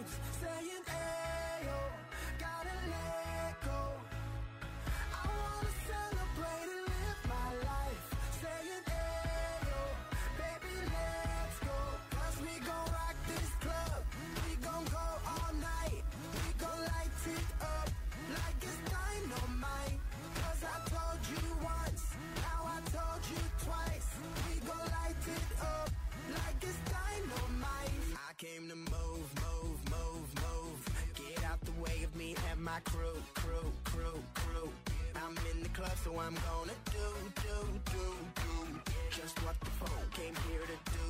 sometimes, saying, ayo, gotta let go. I wanna celebrate and live my life, saying, ayo, baby, let's go. Cause we gon' rock this club, we gon' go all night, we gon' light it up like it's dynamite. Cause I told you once, now I told you twice, we gon' light it up like it's dynamite. I came to move, move, move, move. Get out the way of me and my crew, crew, crew, crew. I'm in the club, so I'm gonna do just what the phone came here to do.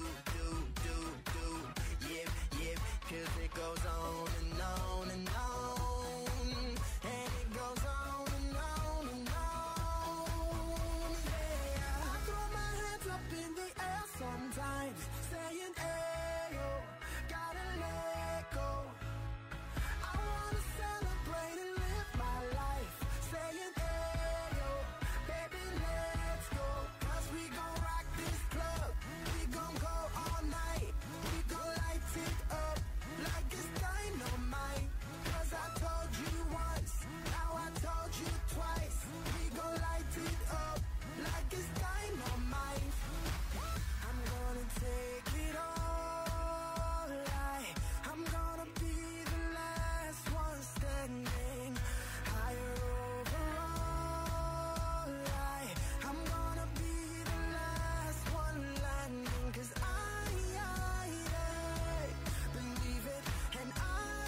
Yeah, yeah, cause it goes on and on and on. And it goes on and on and on. Yeah, I throw my hands up in the air sometimes, saying, ayo, gotta let go. I wanna celebrate and live my life, saying, ayo, baby, let's go. Cause we gon' rock this club, we gon' go all night, we gon' light it up like it's dynamite. Cause I told you once, now I told you twice, we gon' light it up like it's dynamite. I'm gonna take it all, I'm gonna be the last one standing, higher overall, I'm gonna be the last one landing. Cause I believe it, and I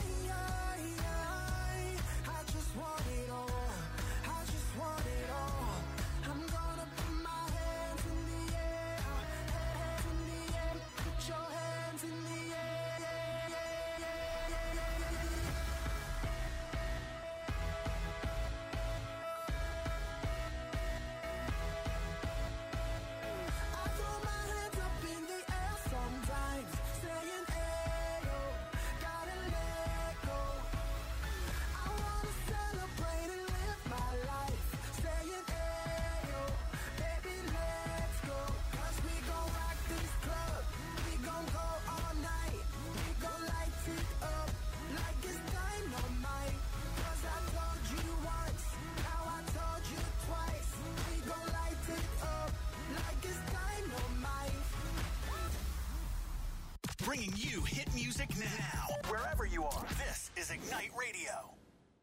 just want it all, I just want it all. I'm gonna put my hands in the air, hands in the air, put your hands in the air, I throw my hands up in the air sometimes, saying, ayo, gotta let go. I wanna celebrate and live my life, saying, ayo, baby, let's go. Cause we gon' rock this club, we gon' go all night, we gon' light it up like it's dynamite. Cause I told you once, now I told you twice, we gon' light it up like it's dynamite. Bringing you hit music now, wherever you are. This is Ignite Radio.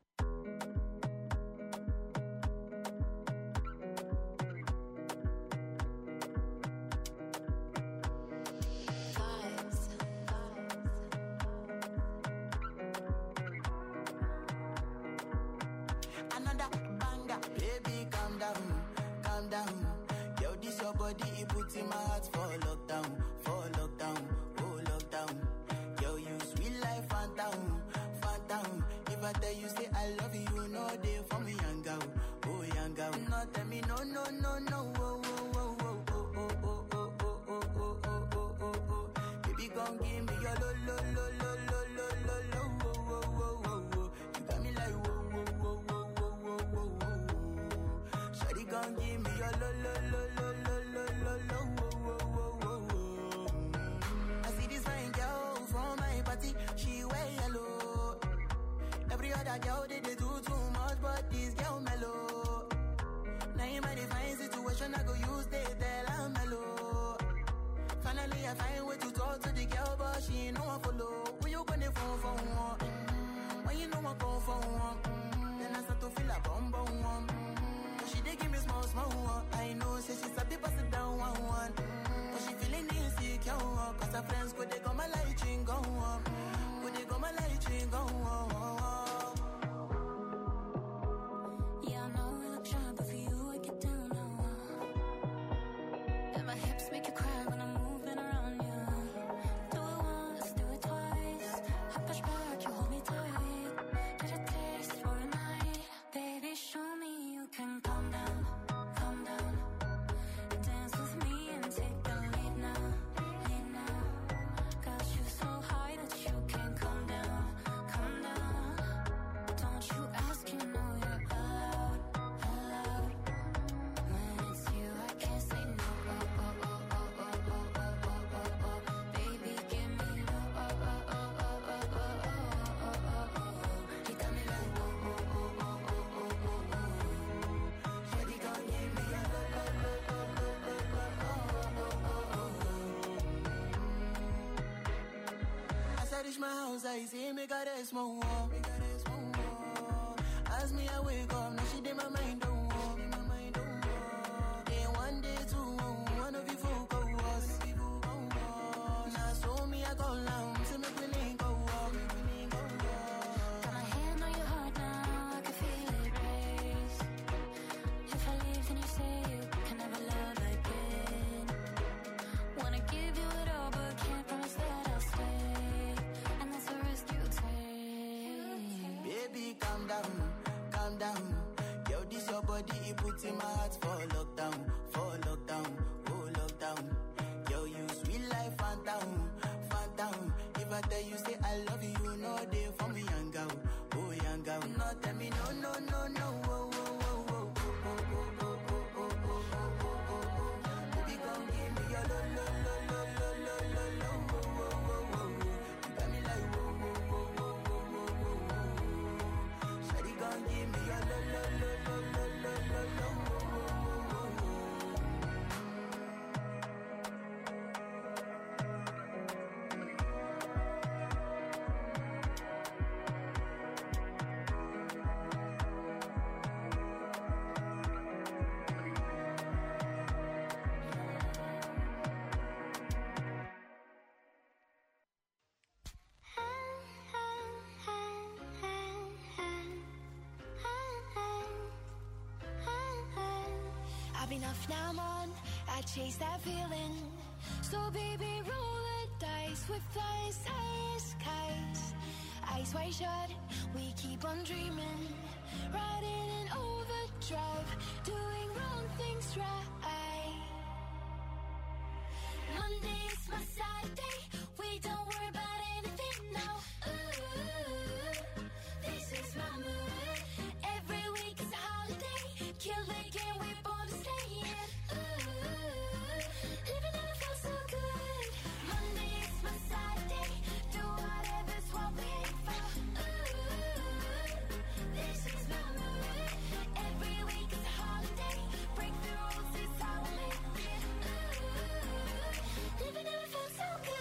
Another banger, baby, calm down, calm down. Yo, this your body, it puts in my heart for lockdown, oh lockdown. Yo, you sweet life, phantom, phantom. If I tell you say I love you, you know they for me, young girl, oh young girl. No, tell me no, no, no, no, oh, oh, oh, oh, oh, oh, oh, oh, oh, oh, oh, oh, oh, oh. Baby, come give me your lo, lo, lo, lo, lo, lo, lo, lo, oh, oh, oh, oh, oh. You got me like whoa, whoa, whoa, whoa, whoa, whoa, whoa, whoa. Shawty, come give me your lo, lo, lo, lo, lo, lo, lo, lo, oh, oh, oh, oh, oh. I see this fine girl from my party, she wear yellow. Every other girl they do too much, but this girl mellow. Now in my divine situation, I go use they tell I'm mellow. Finally, I find way to talk to the girl, but she ain't no one follow. When you gonna phone for one? When you know I come for one? Then I start to feel a bum bum one. But she dey give me small small one. I know, say she's a bit pass it down one. But she feeling insecure, cause her friends go they go my light ring go on. Go they go my light ring go on. Yeah, I know we look shy, but for you I get down low. And my hips make you cry when I'm moving around you. Do it once, do it twice. I push back, you hold me tight. Get a taste for a night. Baby, show me you can calm down, calm down. Dance with me and take the lead now, lead now. Got you so high that I reach my house, I see me got a small wall. As me, I wake up, now she did my mind don't walk. Day one, day two, one of you folk go us. Now so me, I go down, so make me link go up. Got my hand on your heart now, I can feel it race. If I leave, then you say you can never love again. Wanna give you it all, but can't promise that I'll stay. And that's a risk you take. Baby, calm down, calm down. Yo, this your body, it puts in my heart for lockdown, oh lockdown. Yo, you sweet life, phantom, phantom. If I tell you say I love you, you know they for me, young girl, oh young girl. No, tell me no, no, no, no, oh, oh, oh, oh, oh, oh, oh, oh, oh, oh, oh, oh. Baby, come give me your lo, lo, lo, lo, lo, lo, lo, lo, oh, oh, oh, oh. You got me like whoa, whoa, whoa, whoa, whoa, whoa, whoa. Shawty, come give me your lo, lo, lo, lo, lo, lo, lo, lo, oh, oh, oh, oh. I've enough now, I'm on. I chase that feeling. So baby, roll the dice with flying skies. Eyes wide shut, we keep on dreaming. Riding in overdrive, doing wrong things right. Monday's my side day. We don't worry about anything now. Ooh, this is my mood. Every week is a holiday. Kill the game, we born to stay in. Ooh, living in a feel so good. Monday is my side day. Do whatever's what we aim for. Ooh, this is my mood. Every week is a holiday. Break the rules, it's how we make it. Ooh, living in a feel so good.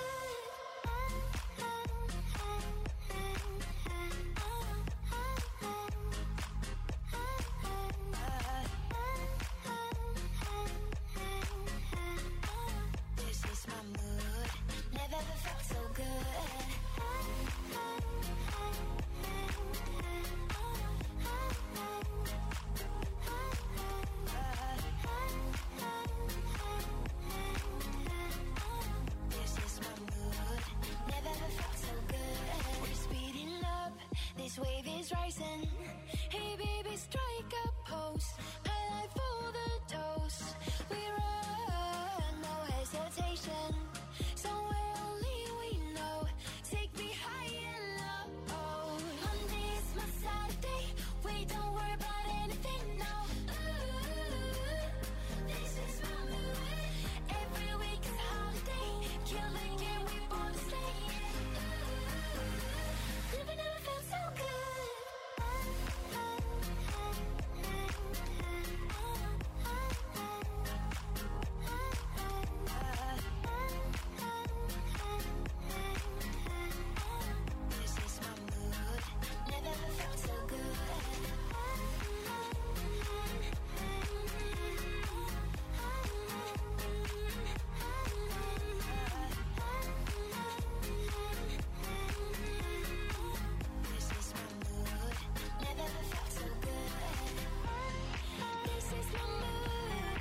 This is my mood. Never ever felt so good. This is my mood. Never ever felt so good. We're speeding up. This wave is rising. Hey baby, strike a pose. Highlight for the dose. We run, no hesitation. Somewhere only we know. Take me high and low. Monday is my Saturday. We don't worry about anything now. Ooh, this is my mood. Every week is a holiday. Kill the game, we born to stay. Ooh, living never felt so good. This is my mood. Never ever felt so good. This is my mood. Never ever felt so good. This is my mood.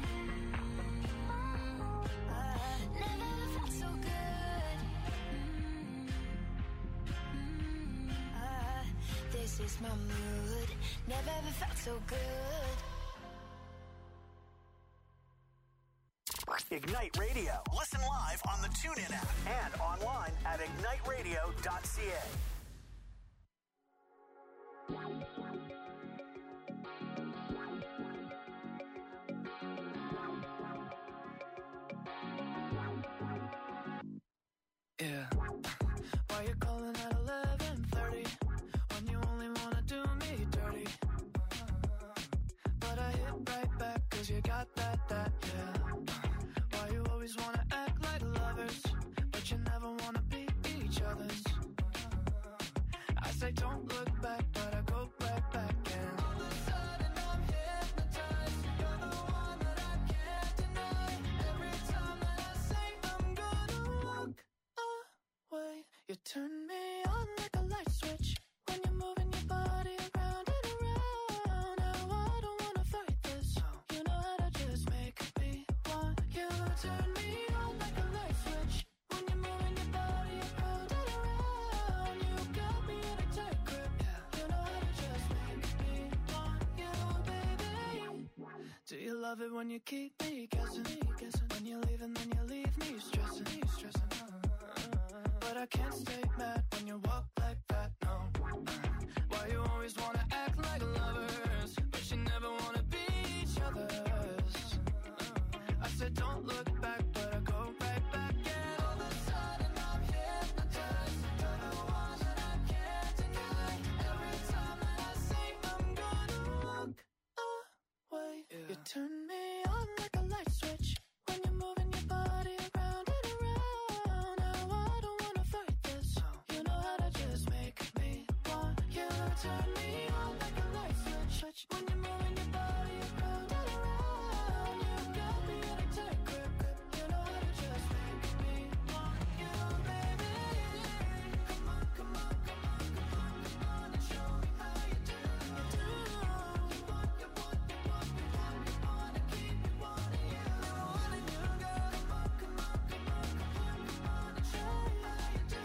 Never ever felt so good. This is my mood. Never ever felt so good. Ignite Radio. Listen live on the TuneIn app and online at igniteradio.ca. Yeah. Why you calling at 11:30 when you only wanna do me dirty? But I hit right back 'cause you got that, yeah. Why you always wanna act like lovers, but you never wanna be each other's? say don't look back, but I go right back and all of a sudden I'm hypnotized. You're the one that I can't deny. Every time that I say I'm gonna walk away, you turn me on like a light switch when you're moving your body around and around. Now I don't wanna fight this. You know how to just make me want you. Turn me on like a light switch when you're moving your body around and around. You got me in a tight grip. You know how to just make me want you, baby. Do you love it when you keep me guessing? When you leave and then you leave me stressing. But I can't stay mad when you walk like that, no. Why you always wanna act like lovers, but you never wanna be each other's. I said don't look back, but I go right back and all of a sudden I'm hypnotized. You're the one that I can't deny. Every time that I say I'm gonna walk away, you turn me on like a light switch when you're moving your body around and around. Now I don't wanna fight this. You know how to just make me want you. Turn me on like a light switch when you're moving your body around and around. You got me in a tight grip. You know how to just make me want you, baby. Come on, come on, come on, come on, come on and show me how you do. You want to keep me wanting you. Wanting you, girl. Come on, come on, come on, come on, come on and show me how you do.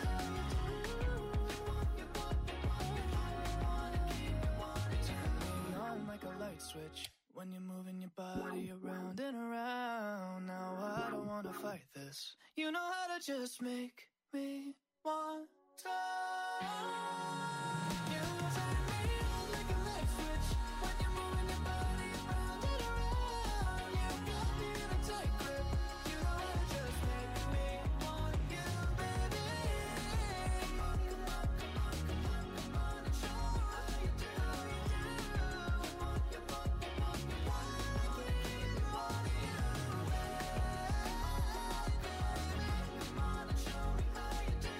You want to keep me wanting you. Turn me on like a light switch when you're moving your body around and around. Now I don't wanna fight this. You know how to just make me want to. You turn me on like a light switch when you're moving your body around and around. You got me in a tight grip. You know how to just make me want you, baby. Come on, come on, come on, come on, come on and show me how you do. You want to keep me wanting you. Come on and show me how you do.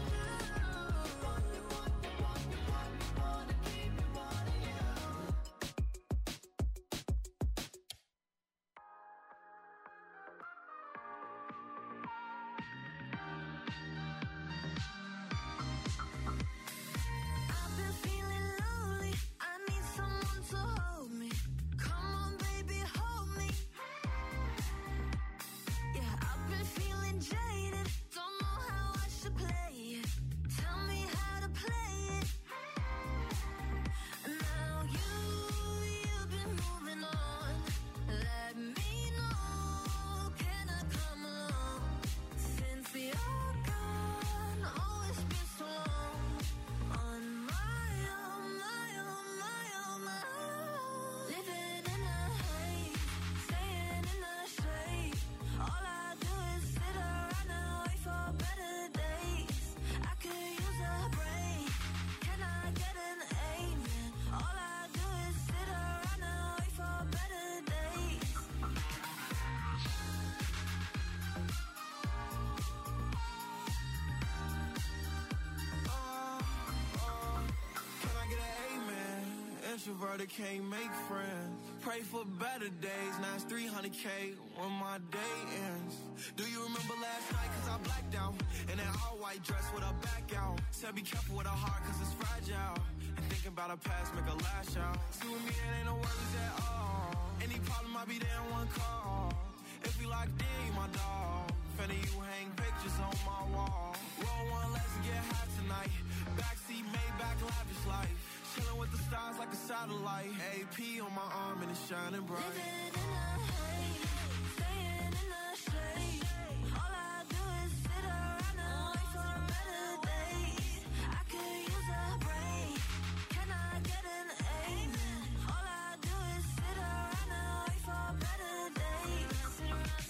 Introverted can't make friends. Pray for better days. Now it's 300K when my day ends. Do you remember last night? Cause I blacked out in that all white dress with a back out. Said be careful with her heart cause it's fragile. And thinking about her past make her lash out. See with me it ain't no worries at all. Any problem I'll be there in one call. If we locked in, you my dog. Finna you hang pictures on my wall. Roll one, let's get high tonight. Backseat Maybach, lavish life. Chillin' with the stars like a satellite. AP on my arm and it's shining bright. Living in the haze, staying in the shade. All I do is sit around and wait for better days. I could use a break. Can I get an amen? All I do is sit around and wait for better days. Sit around,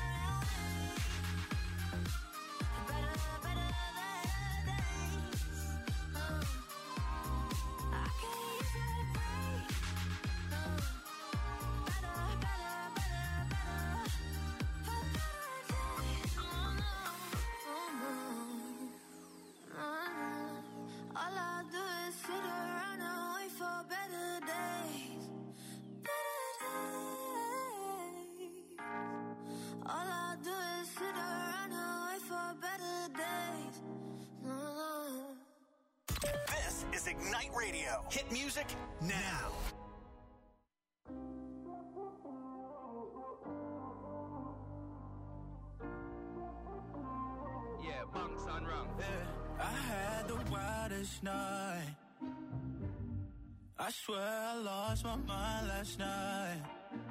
better days. I could use a break. Better Ignite Radio. Hit music now. Yeah, bunks on rung. Yeah, I had the wildest night. I swear I lost my mind last night.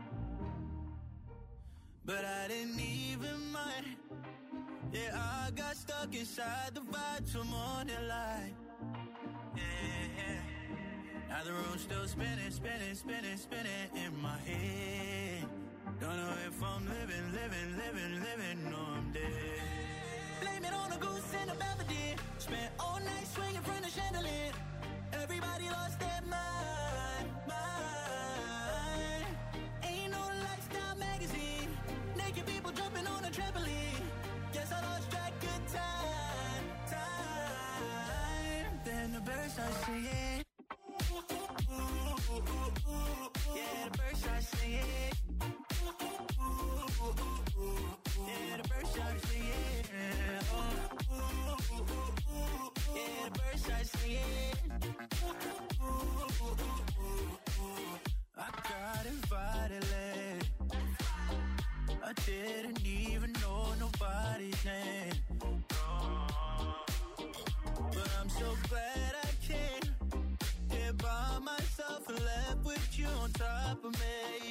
But I didn't even mind. Yeah, I got stuck inside the vibe till morning light. Yeah. Now the room's still spinning, spinning, spinning, spinning in my head. Don't know if I'm living, or I'm dead. Blame it on a goose and a Belvedere. Spent all night swinging from the chandelier. Everybody lost their mind. Ain't no lifestyle magazine. Naked people jumping on a trampoline. Guess I lost track of time. Then the birds start singing. Yeah, the birds start singing. Yeah, the birds start singing. Yeah, the birds start singing. I got invited late. I didn't even know nobody's name. But I'm so glad I came here by myself and left with you on top of me.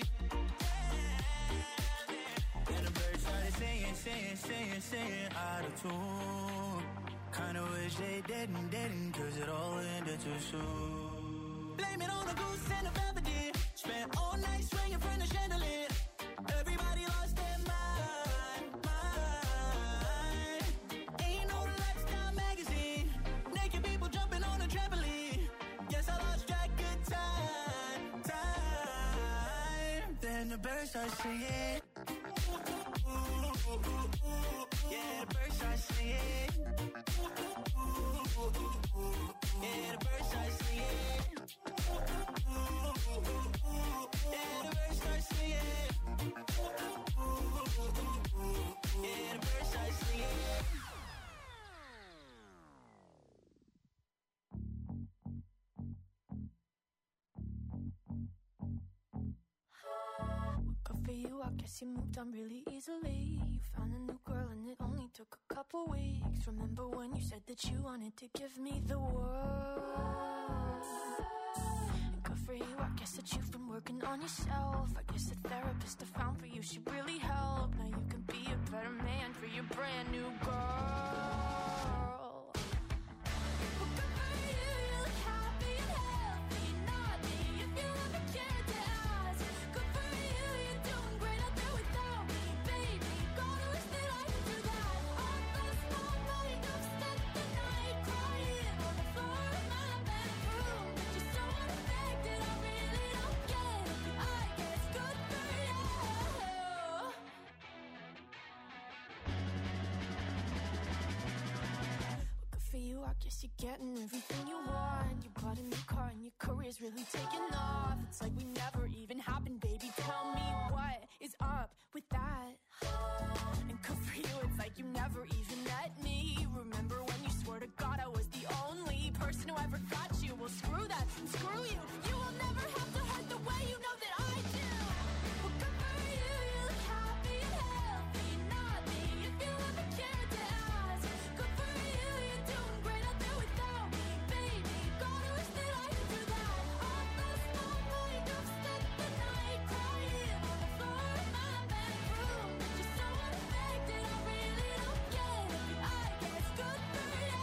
And the birds started singing out of tune. Kinda wish they didn't, cause it all ended too soon. Blame it on a goose and a Belvedere. Spent all night swinging from the chandelier. Everybody lost their mind. Ain't no lifestyle magazine. Naked people jumping on a trampoline. Guess I lost track of time. Then the birds start singing. Yeah, the birds start singing. Yeah, the birds start singing. Yeah, the birds start singing. Yeah, the birds start singing. Good for you, I guess you moved on really easily. You found a new girl and it only took a couple weeks. Remember when you said that you wanted to give me the world? And good for you, I guess that you've been working on yourself. I guess the therapist I found for you should really help. Now you can be a better man for your brand new girl. Well, good for you, you look happy and healthy. Not me, if you ever cared to ask. Good for you, you're doing great out there without me, baby. Gotta wish that I could do that. I lost my mind, I've spent the night crying on the floor of my bedroom. But you're so unaffected, I really don't get it. I guess good for you. Good for you, I guess you're getting everything you want. You bought a new car and your career's really taking off. It's like we never even happened, baby. Tell me what is up with that? And good for you, it's like you never even met me. Remember when you swore to God I was the only person who ever got you? Well, screw that and screw you. You will never have to hurt the way you know that I do. Well, good for you, you look happy and healthy. Not me, if you ever cared to ask. Good for you, you're doing great out there without me, baby. Gotta wish that I could do that. I lost my mind, I've spent the night crying on the floor of my bedroom. But you're so unaffected, I really don't get it. I guess good for you.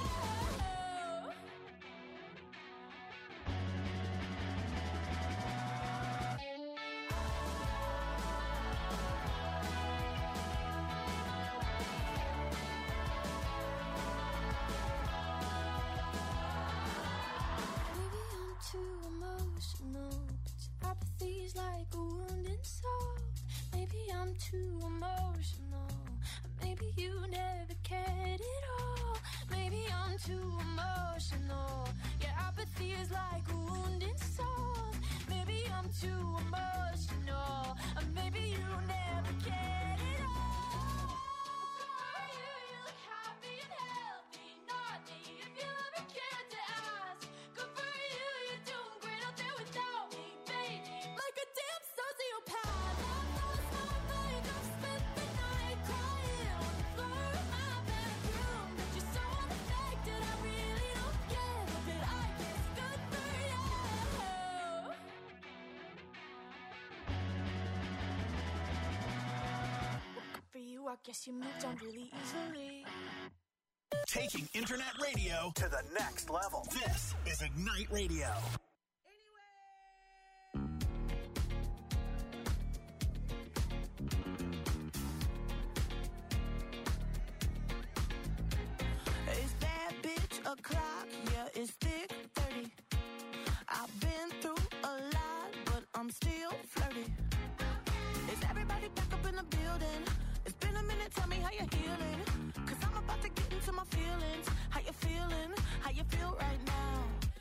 Maybe I'm too emotional, but your apathy's like a wounded soul. Maybe I'm too emotional, or maybe you never cared at all. Maybe I'm too emotional, your apathy is like a wounded soul. Maybe I'm too emotional, or maybe you never cared at all. You look happy and healthy, not me, if you ever cared to ask. Good for you, rock, guess you moved on really easily. Taking internet radio to the next level. This is Ignite Radio. Is that bitch o'clock? Yeah, it's thick 30. I've been through a lot, but I'm still flirty. Is everybody back up in the building? It's been a minute, tell me how you're healing. Cause I'm about to get into my feelings. How you feeling? How you feel right now?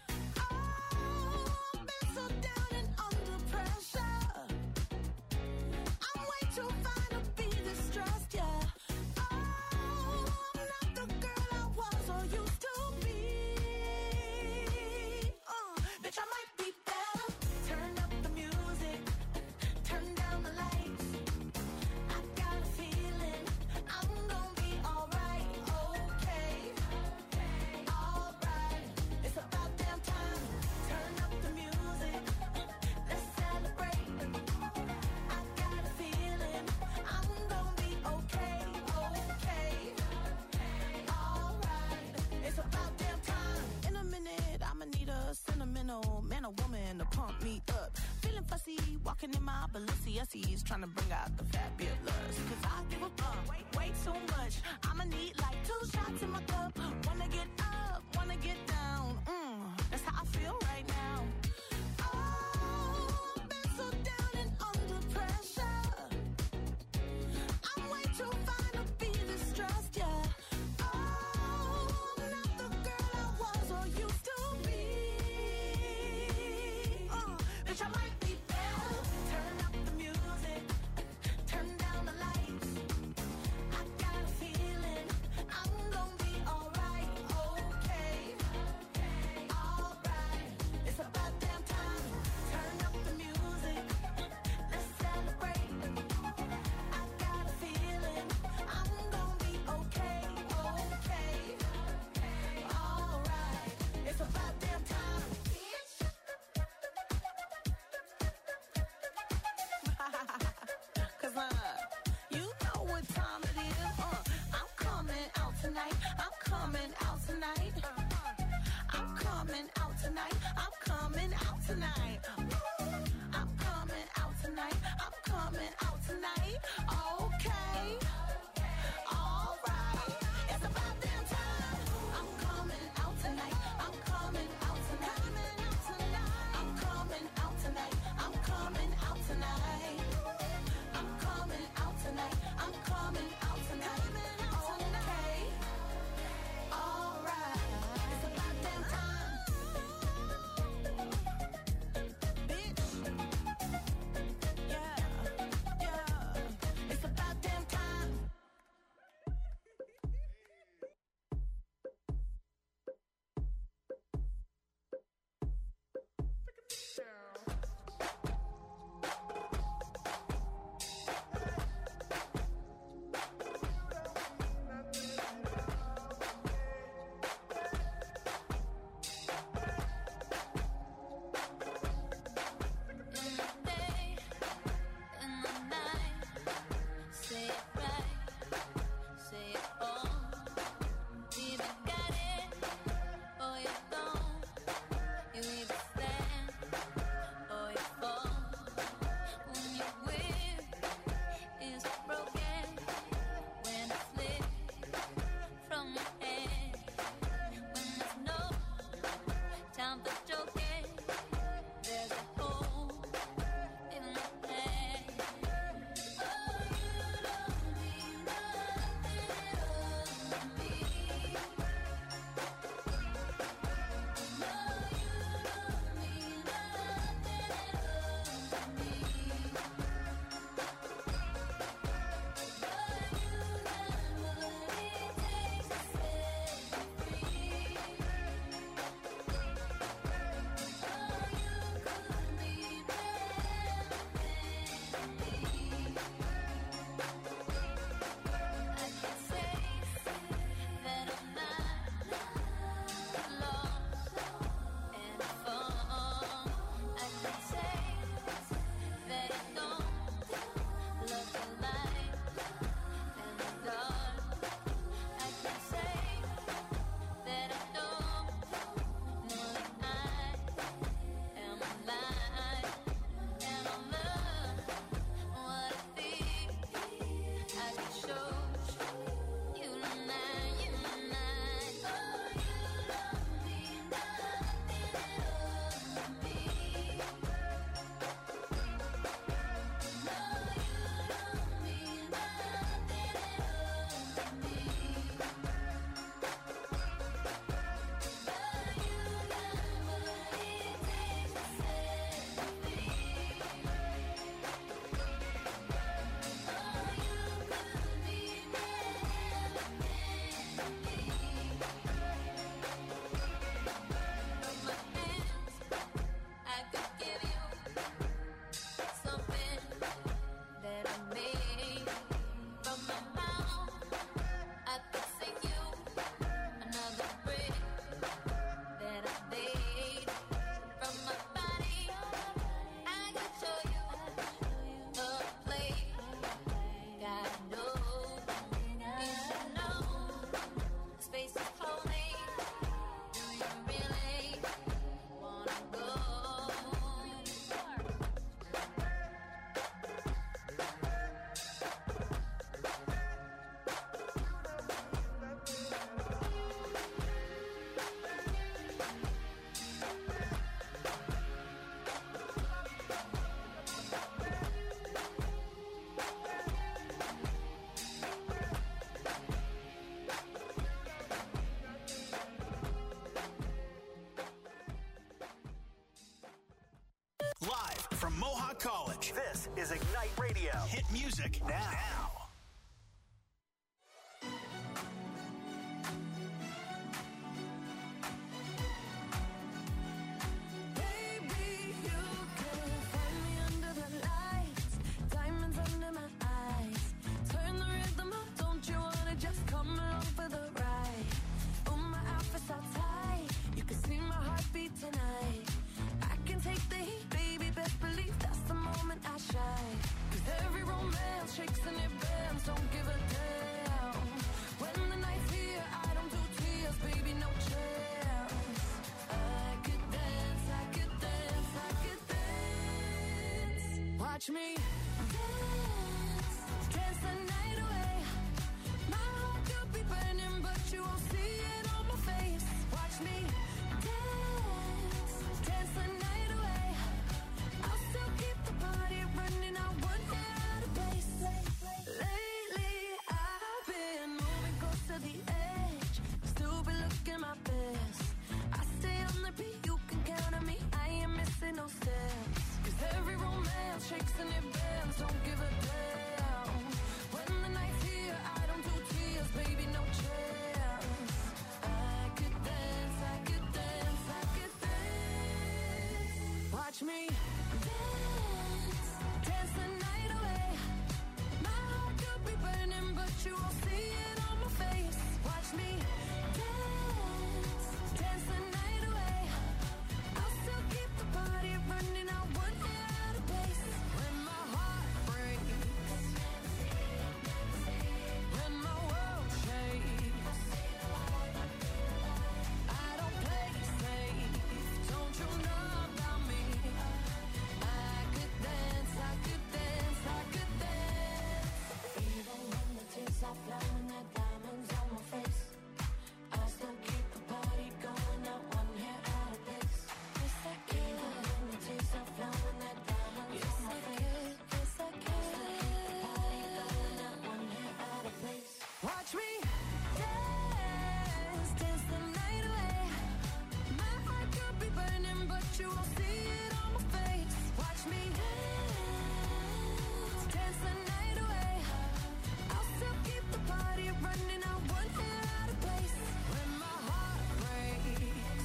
Oh, I've been so down and under pressure. I'm way too fine to be distressed, yeah. Oh, I'm not the girl I was or used to be. Bitch, I might be better. Turn up the music, turn down the lights. I got a feeling I'm gonna be alright, okay, alright. It's about damn time. Turn up the music, let's celebrate. I got a feeling I'm gonna be okay, alright. It's about damn time. In a minute, I'ma need a sentimental man or woman to pump me up. Feeling fussy, walking in my Balenciennes, trying to bring out the fabulous. Cause I give a fuck way too much. I'ma need like 2 shots in my cup. Wanna get up, wanna get down. That's how I feel right now. Oh, I've been so down and under pressure. I'm way too fine to be distressed, yeah. Oh, I'm not the girl I was or used to be. Bitch, I might be better. Turn up the music, turn down the lights. I got a feeling I'm gonna be alright, okay, alright. It's about damn time. Turn up the music, let's celebrate. I got a feeling I'm gonna be okay, alright. It's about damn time. Cause you know what time it is. I'm coming out tonight. I'm coming out tonight. I'm coming out tonight. I'm coming out tonight. I'm coming out tonight. I'm coming out tonight. Okay. Alright. It's about damn time. I'm coming out tonight. I'm coming out tonight. I'm coming out tonight. I'm coming out tonight. I'm coming out tonight. I'm coming out tonight. Okay. Alright. It's about damn time. Bitch. Yeah. It's college. This is Ignite Radio. Hit music now. Baby, you can find me under the lights, diamonds under my eyes. Turn the rhythm up, don't you wanna just come along for the ride? Oh, my outfit's all tight, you can see my heartbeat tonight. I can take the heat, baby, best believe that's the moment I shine. 'Cause every romance shakes and it bends, don't give a damn. When the night's here, I don't do tears, baby, no chance. I could dance, I could dance, I could dance. Watch me dance, dance the night away. My heart could be burning, but you won't see it on my face. Watch me dance, dance the night away. I'll still keep the party running, I won't get out of place. Lately, I've been moving close to the edge, still be looking my best. I stay on the beat, you can count on me, I ain't missing no steps. 'Cause every romance shakes and it bends, don't give a damn. When the night's here, I don't do tears, baby, no chance. I could dance, I could dance, I could dance. Watch me dance, dance the night away. My heart could be burning, but you won't see it on my face. Watch me dance, dance the night away. I'll still keep the party running, I won't get out of place. When my heart breaks, when my world shakes, I don't play safe, don't you know about me? I could dance, I could dance, I could dance. Even when the tears are flowing, the diamonds on my face, I still keep the party going, not one hair out of place. Yes, I can. Even when the tears are flowing, the diamonds on my face, yes, I can. I still keep the party going, not one hair out of place. Watch me dance, dance the night away. My heart could be burning, but you won't see it on my face. Watch me dance, dance the night away. I'll still keep the party running, I won't get out of place. When my heart breaks,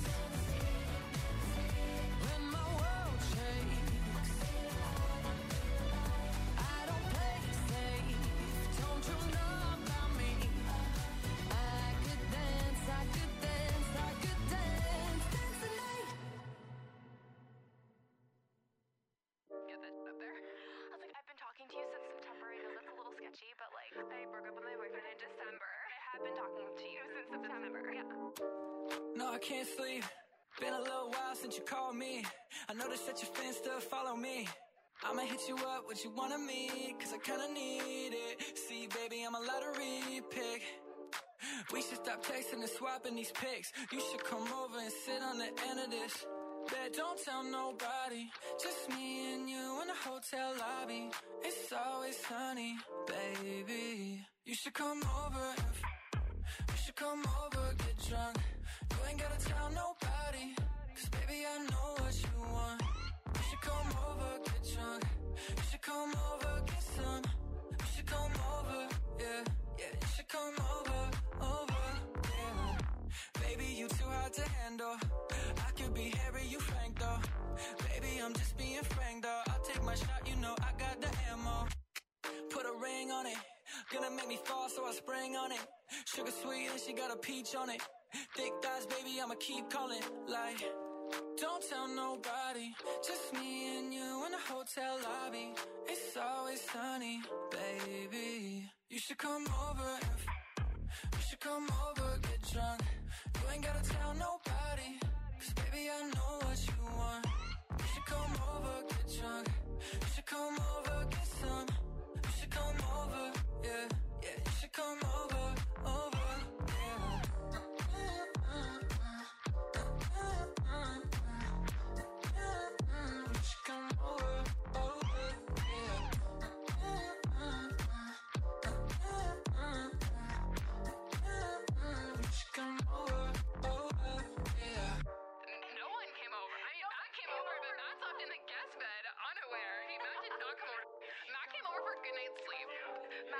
when my world shakes, I don't play safe, don't you know about me? I could dance, I could dance, I could dance, dance the night. Get that up there. I was like, I've been talking to you since September. I know that's a little sketchy, but like, I broke up with my boyfriend in December. I have been talking to you since September. Yeah. No, I can't sleep. Been a little while since you called me. I noticed that your fans still follow me. I'ma hit you up, what you wanna meet, 'cause I kinda need it. See, baby, I'm a lottery pick. We should stop texting and swapping these pics. You should come over and sit on the end of this. Bet don't tell nobody, just me and you in the hotel lobby. It's always sunny, baby. You should come over and you should come over, get drunk. You ain't gotta tell nobody, 'cause baby I know what you want. You should come over, get drunk. You should come over, get some. You should come over, yeah, yeah. You should come over, yeah. Baby, you too hard to handle. I could be Harry, you Frank though. Baby, I'm just being frank though. I'll take my shot, you know I got the ammo. Put a ring on it, gonna make me fall, so I spring on it. Sugar sweet and she got a peach on it. Thick thighs, baby, I'ma keep calling. Like, don't tell nobody, just me and you in the hotel lobby. It's always sunny, baby. You should come over and you should come over, get drunk. You ain't gotta tell nobody, 'cause baby I know what you want. You should come over, get drunk. You should come over, get some. You should come over, yeah, yeah. You should come over, yeah. You should come over, yeah. You should come over, yeah.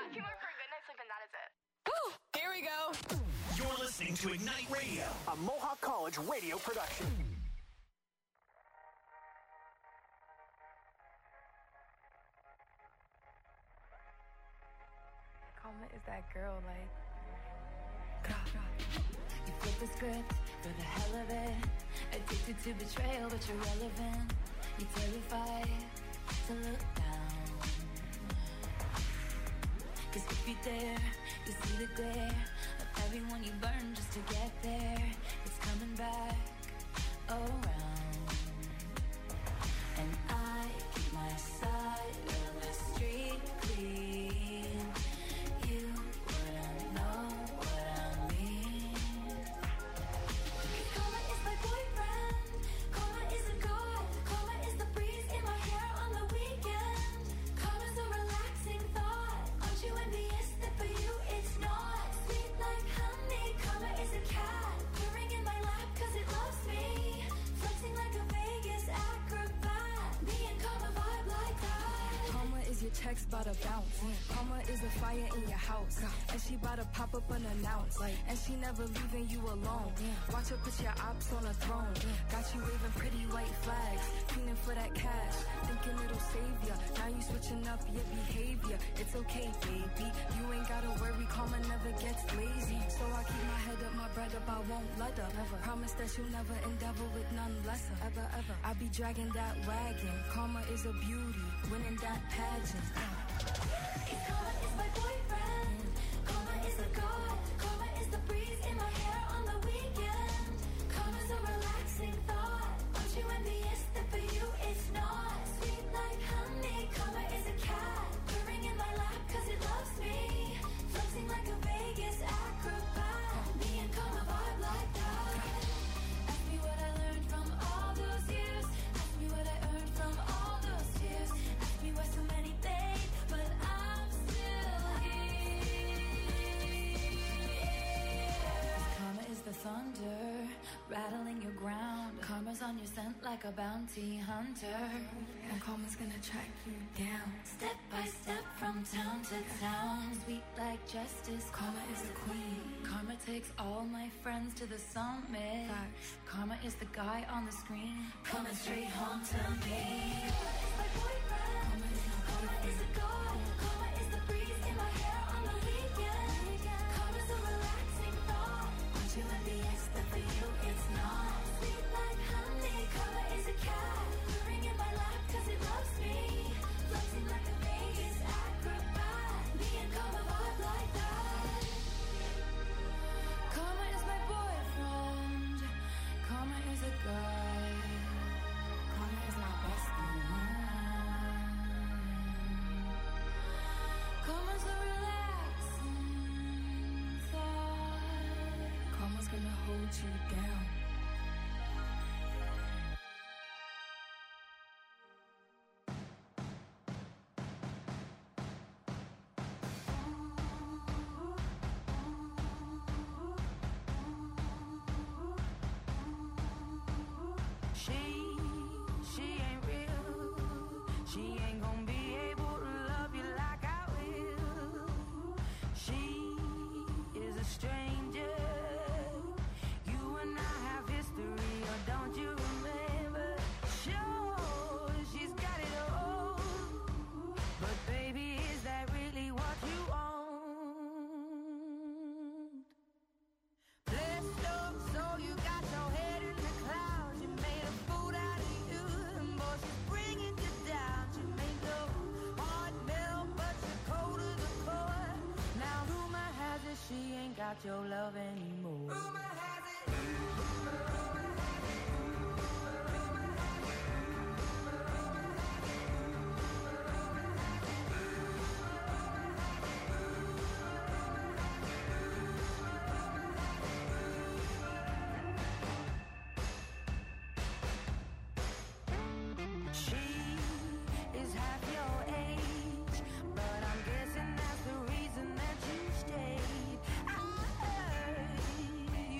looking for a good night's sleep, and that is it. Here we go. You're listening to Ignite Radio, a Mohawk College radio production. Karma is that girl, like. You flip the script for the hell of it. Addicted to betrayal, but you're relevant. You're terrified to look down. Cause if you dare, you see the glare of everyone you burn just to get there. It's coming back around. And I keep my side of the street clean. You wouldn't know what I mean. Karma is my boyfriend. Karma is a god. Karma is the breeze in my hair on the weekend. Karma's a relaxing thought. Aren't you envious that for you it's not? Sweet like honey. Karma is a cat purring in my lap cause it loves me. Flexing like a Vegas acrobat. Me and Karma vibe like that. Karma is your checks bout to bounce. Karma is a fire in your house. And she bout to pop up unannounced. And she never leaving you alone. Watch her put your ops on a throne. Got you waving pretty white flags. Feeling for that cash. Thinking it'll save ya. Now you switching up your behavior. It's okay, baby. You ain't gotta worry. Karma never gets lazy. So I keep my head up, my bread up. I won't let her. Promise that you'll never endeavor with none lesser. Ever. I be dragging that wagon. Karma is a beauty. Winning that pageant. Karma is my boyfriend. Karma is a god. Karma is the breeze in my hair on the weekend. Karma's a relaxing thought. Aren't you envious that for you it's not? Sweet like honey. Karma is a cat purring in my lap cause it loves me. Flexing like a Vegas acrobat. Me and Karma vibe like that. Ask me what I learned from all those years. Ask me what I earned from all those years. Ask me why so many fade, but I'm still here. Karma is the thunder rattling your ground. Karma's on your scent like a bounty hunter. And karma's gonna track you down. Step by step from town to town. Sweet like justice. Karma is the queen. Karma takes all my friends to the summit. Karma is the guy on the screen. Coming straight home to me. Karma is my boyfriend. Karma is a god. Karma is the breeze in my hair on the weekend. Karma's a relaxing thought. Aren't you envious that for you it's not? Sweet like honey. Karma is a cat purring in my lap cause it loves me. Flexing like a Vegas acrobat. Me and Karma vibe like that. Karma is my boyfriend. Karma is a guy. Karma is my bestie. Karma's a relaxing thought. Karma's gonna hold you down. She ain't real. She ain't gonna be able to love you like I will. She is a stranger. You and I have history, or don't you remember? Sure, she's got it all. But baby, is that really what you want? Blessed up, so you got your head in the clouds. You made a fool out of you, and boy, she's bringing you down. She made the heart melt, but you're cold as a core. Now rumor has it she ain't got your love anymore. Rumor has it. She is half your age, but I'm guessing that's the reason that you stayed. I heard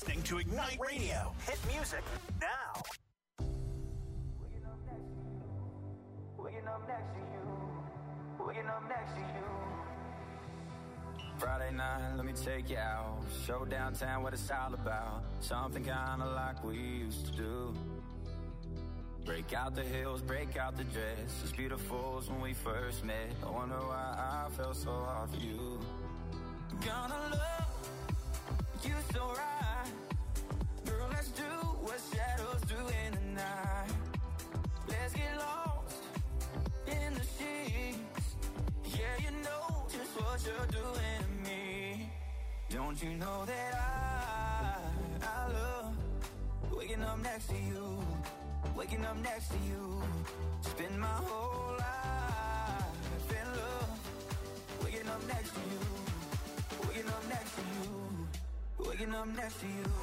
listening to Ignite Radio. Hit music now. Waking up next to you. Waking up next to you. Friday night, let me take you out. Show downtown what it's all about. Something kinda like we used to do. Break out the heels, break out the dress. As beautiful as when we first met. I wonder why I felt so hard for you. Gonna love you so right. Girl, let's do what shadows do in the night. Let's get lost in the sheets. Yeah, you know just what you're doing to me. Don't you know that I love waking up next to you. Waking up next to you. Spend my whole life in love. Waking up next to you. Waking up next to you. Waking up next to you.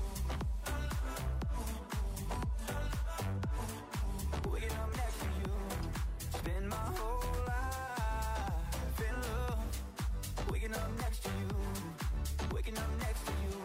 Waking up next to you. Spend my whole life in love. Waking up next to you. Waking up next to you.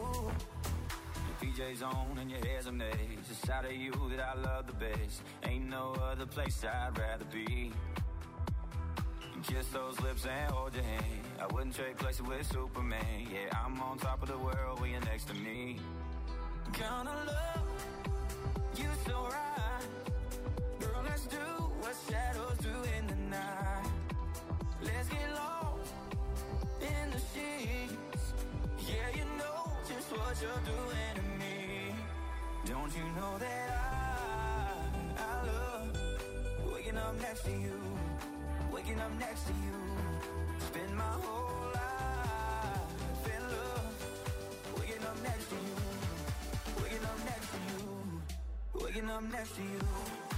PJ's on and your hair's a maze. It's out of you that I love the best. Ain't no other place I'd rather be. Kiss those lips and hold your hand. I wouldn't trade places with Superman. Yeah, I'm on top of the world when you're next to me. Gonna love you so right. Girl, let's do what shadows do in the night. Let's get lost in the sheets. Yeah, you know just what you're doing to me. Don't you know that I love waking up next to you. Waking up next to you. Spend my whole life in love. Waking up next to you. Waking up next to you. Waking up next to you.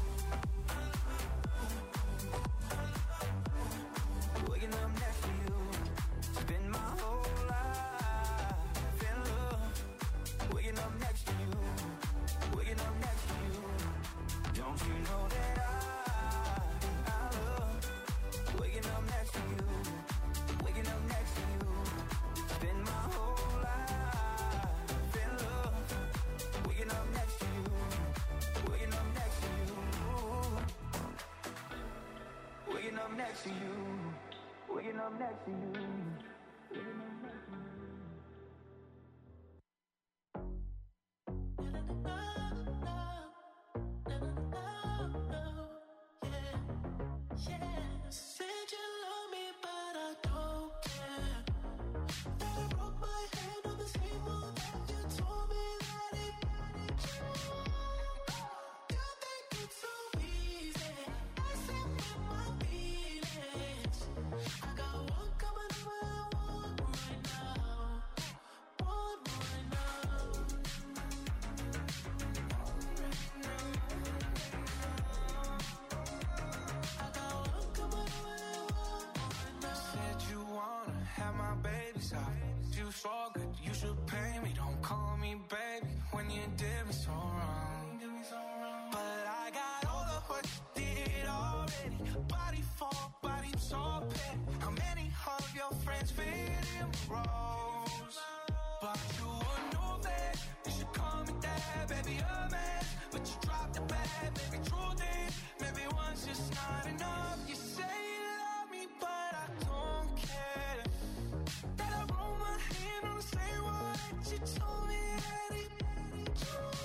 Waking up next to you. Spend my whole life in love. Waking up next to you. Waking up next to you. Don't you know that I love waking up next to you. Waking up next to you. Spend my whole life in love. Waking up next to you. Waking up next to you. Waking up next to you. Waking up next to you. Said you love me, but I don't care. That I broke my hand on the same one that you told me that it got you. You think it's so easy. I sit with my feelings. I got one coming over, one right now. One right now. Said you wanna have my baby's eyes. You so good, you should pay me. Don't call me baby when you did me so wrong. But I got all of what you did already. Body for body, so petty. How many of your friends fit in my roles? But you would know that you should call me dad, baby, a man. But you dropped the bag, baby, truth is, maybe one's just not enough. You say you love me, but I don't care. That I roll my hand on the same one that you told me that it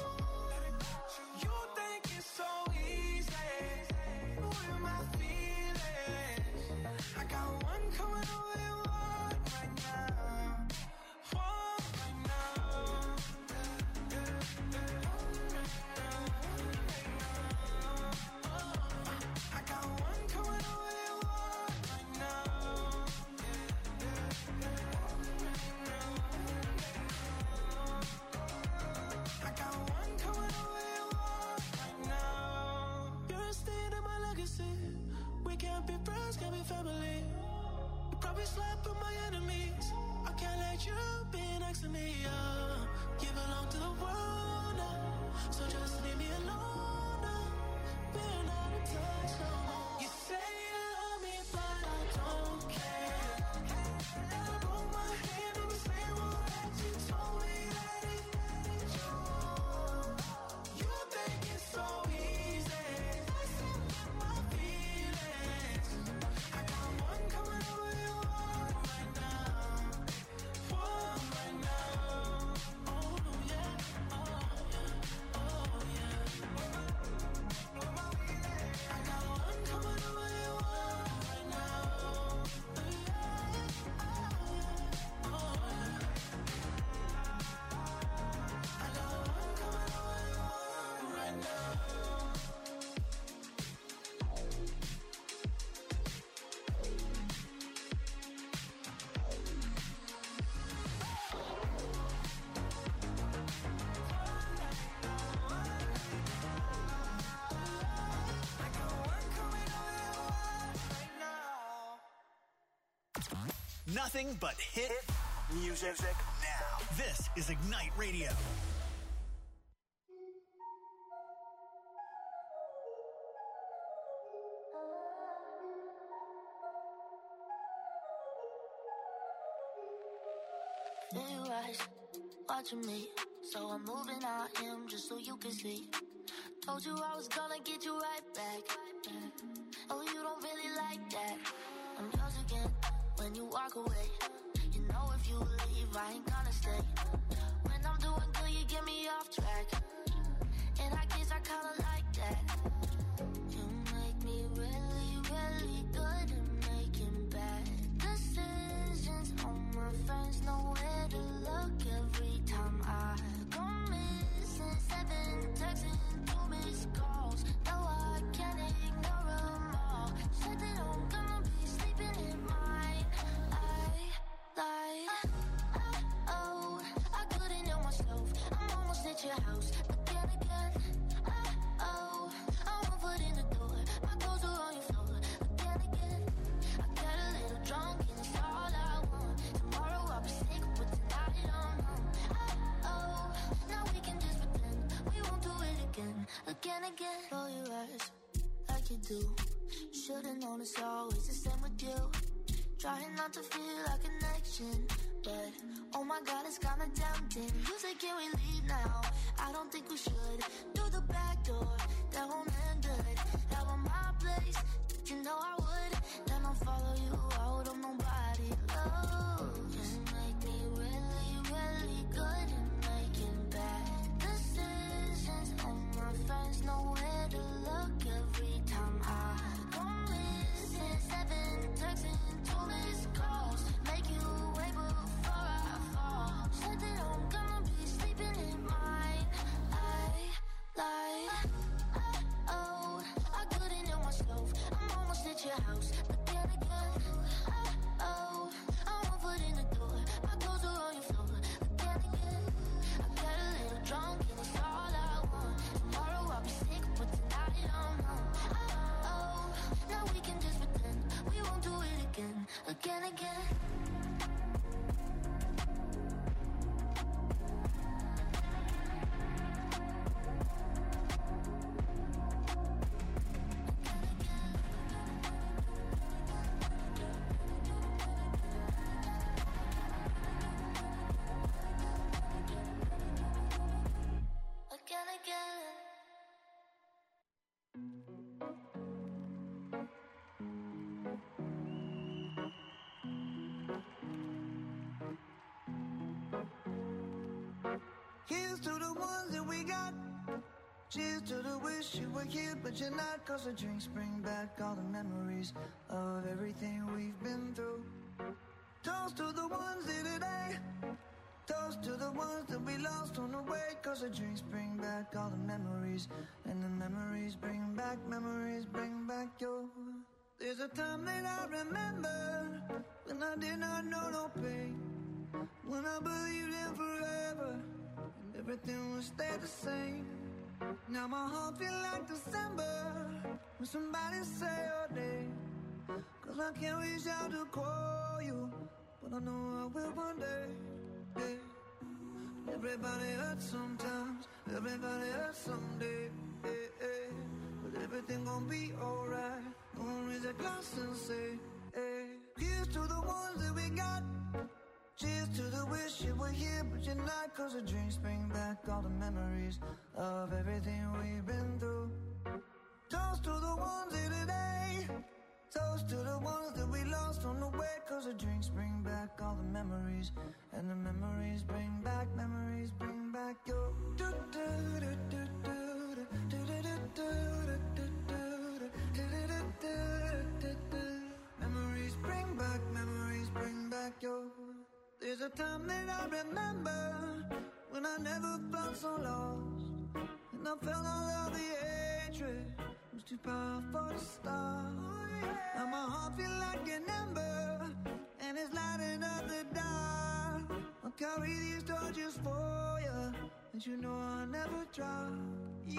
Nothing but hit music now. This is Ignite Radio. Feel your eyes watching me, so I'm moving on him just so you can see. Told you I was gonna get you right back. Oh, you don't really like that. I'm yours again when you walk away. You know if you leave, I ain't gonna stay. When I'm doing good, you get me off track. And I guess I kinda like that. You make me really, really good at making bad decisions. All my friends know where to look every time I go missing. 7 texts and 2 missed calls. No, I can't ignore them all. Said that I'm gonna be sleeping in mine. Oh, I couldn't help myself. I'm almost at your house again. Oh, I'm 1 foot in the door. My clothes are on your floor again. I got a little drunk and it's all I want. Tomorrow I'll be sick, but tonight I'm home. Oh, now we can just pretend we won't do it again. Roll your eyes like you do. Should've known it's always the same with you. Trying not to feel a connection, but oh my God, it's kinda tempting. You say, can we leave now? I don't think we should. Through the back door, that won't end good. Have on my place, you know I would. Then I'll follow you out of nobody. Oh, just make me really, really good at making bad decisions. All my friends know where to look every time I go missing. 7 texts and 2 missed calls. Make you wait before I fall. Said that I'm gonna be sleeping in mine. Oh, I couldn't help myself. I'm almost at your house again. Oh, I'm 1 foot in the door. My clothes are on your floor again. I got a little drunk and it's all I want. Tomorrow I'll be sick, but tonight I'm home. Oh, now we can just pretend we won't do it again. Here's to the ones that we got. Cheers to the wish you were here, but you're not. Cause the drinks bring back all the memories of everything we've been through. Toast to the ones here today. Toast to the ones that we lost on the way. Cause the drinks bring back all the memories. And the memories bring back your. There's a time that I remember when I did not know no pain. When I believed in forever and everything would stay the same. Now my heart feel like December when somebody say your name. Cause I can't reach out to call you, but I know I will one day. Yeah. Everybody hurts sometimes, everybody hurts someday. But everything gon' be alright. Gonna raise a glass and say, hey. Here's to the ones that we got. Cheers to the wish you were here, but you're not. Cause the drinks bring back all the memories of everything we've been through. Toast to the ones here today. Toast to the ones that we lost on the way. Cause the drinks bring back all the memories. And the memories bring back your. Memories bring back your. There's a time that I remember when I never felt so lost. And I felt all of the hatred was too powerful to stop. Now my heart feel like an ember and it's lighting up the dark. I'll carry these torches for you, and you know I'll never drop. Yeah.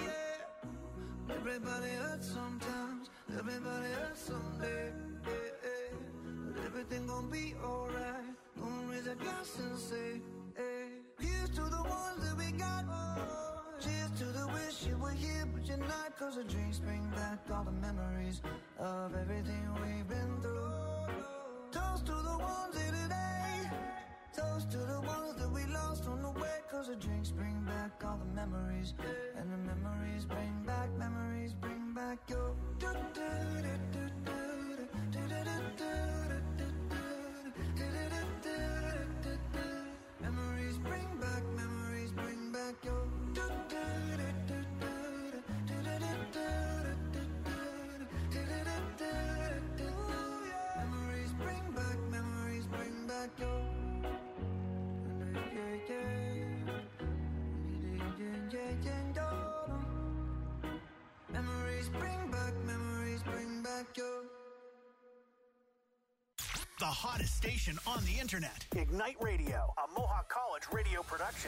Everybody hurts sometimes, everybody hurts someday. But everything gon' be alright. Gonna raise a glass and say, hey, here's to the ones that we got. Cheers to the wish you were here, but you're not. Cause the drinks bring back all the memories of everything we've been through. Toast to the ones here today. Toast to the ones that we lost on the way. Cause the drinks bring back all the memories. And the memories bring back your memories bring back your memories bring back your memories bring back your. The hottest station on the internet. Ignite Radio, a Mohawk College radio production.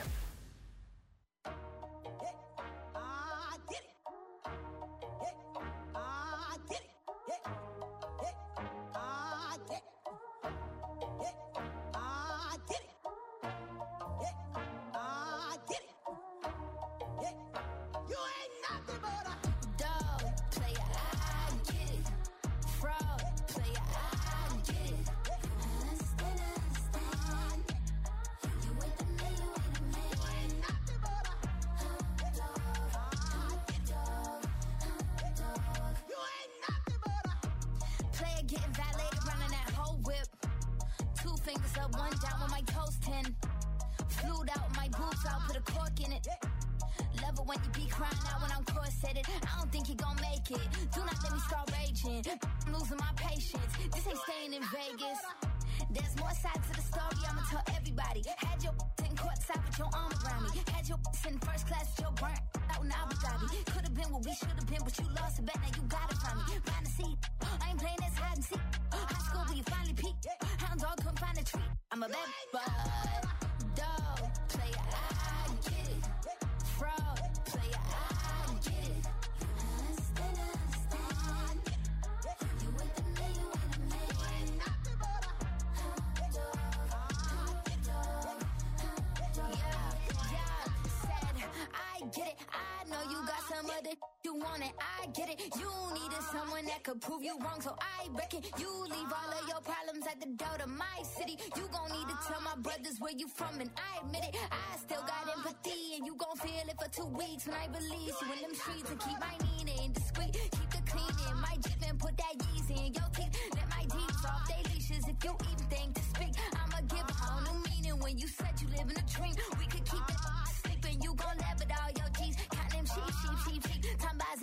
Could prove you wrong, so I reckon you leave all of your problems at the door to my city. You gon' need to tell my brothers where you from, and I admit it. I still got empathy, and you gon' feel it for 2 weeks when I release you in them streets. And keep my Nina in discreet, keep the clean in my Jeep and put that Yeezy in your teeth. Let my Jeeps off they leashes if you even think to speak. I'ma give a whole new meaning when you said you live in a dream. We could keep it sleeping, you gon' laugh at all your G's. Count them sheep. Talking about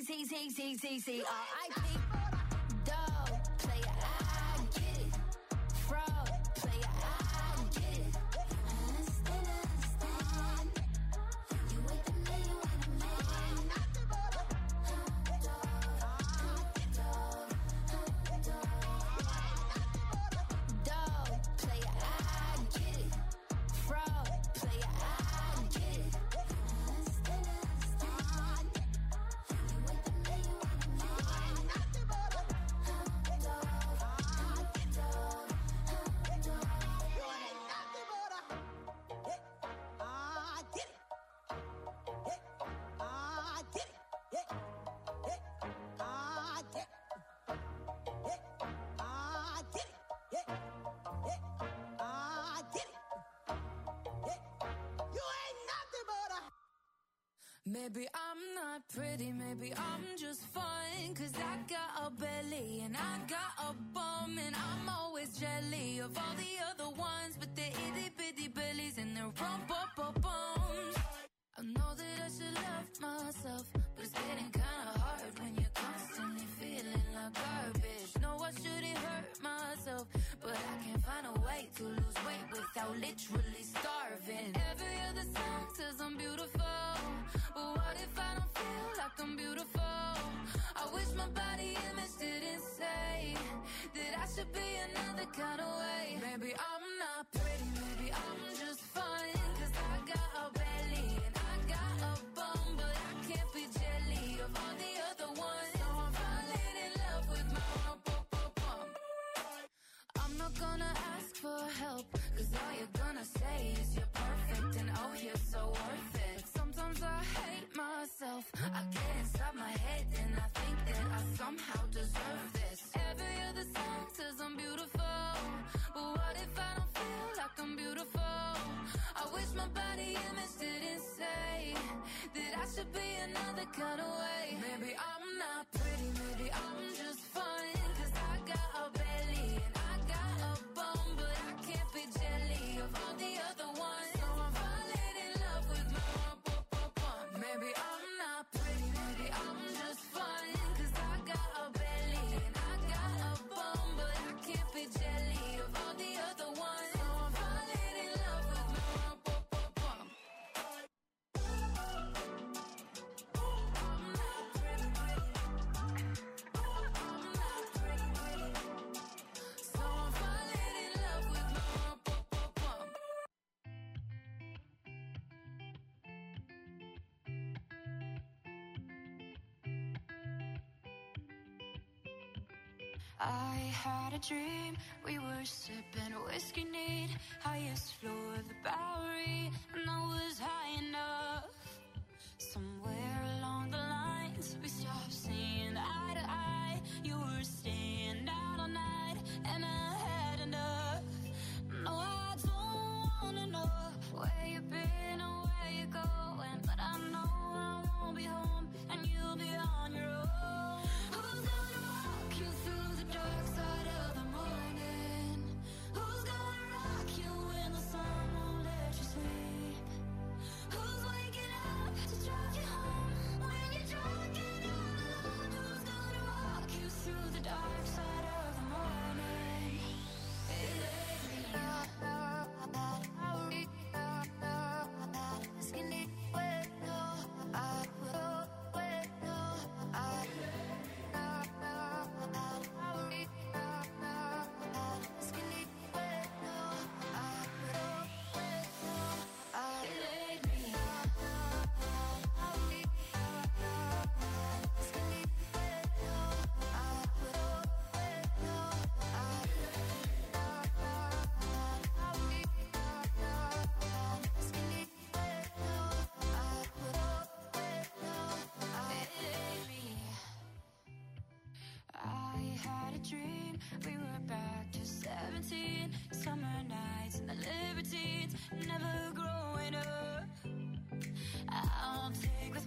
Z, R.I.P. Dog, player, I get it. Fraud, player, I get it. Understand. You with the man, you with the man. Dog, player, I get it. Fraud, player, I get it. Maybe I'm not pretty, maybe I'm just fine. Cause I got a belly and I got a bum, and I'm always jelly of all the other ones with their itty bitty bellies and their rump-up-bums. I know that I should love myself, but it's getting kinda hard when you're constantly feeling like garbage. No, I shouldn't hurt myself, but I can't find a way to lose weight without literally starving. Every other song says I'm beautiful, but what if I don't feel like I'm beautiful? I wish my body image didn't say that I should be another kind of way. Maybe I'm not pretty, maybe I'm just fine. Cause I got a belly and I got a bum, but I can't be jelly of all the other ones. So I'm falling in love with my bum. I'm you're so worth it. Sometimes I hate myself. I get inside my head and I think that I somehow deserve this. Every other song says I'm beautiful, but what if I don't feel like I'm beautiful? I wish my body image didn't say that I should be another kind of way. Maybe I'm not pretty, maybe I'm just fine, 'cause I got a belly and I got a bum, but I can't be jelly of all the other ones. So I'm falling in love with my bum. Maybe I'm not pretty, maybe I'm just fine, 'cause I got a belly and I got a bum, but I can't be jelly of all the other ones. So I'm falling in love with my bum. So I'm falling in love with my bum. I had a dream, we were sipping whiskey neat, highest floor of the Bowery, and I was high enough. Somewhere along the lines, we stopped seeing eye to eye. You were staying out all night, and I had enough. No, I don't wanna know where you've been or where you're going, but I know I won't be home, and you'll be on your own. Who's gonna walk you through the dark side of the morning? Who's gonna rock you when the sun won't let you sleep? Who's waking up to drive you home when you're drunk and all alone? Who's gonna walk you through the dark side of the morning? It ain't me. Skinny, wet, no, I will wet, no, I skinny, wet, no, I will wet, no, it ain't me. Skinny, wet, no, I will wet, no, skinny, wet, no, I will wet, no, it ain't me. I had a dream, we were back to 17, summer nights and the libertines, never growing up. I'll take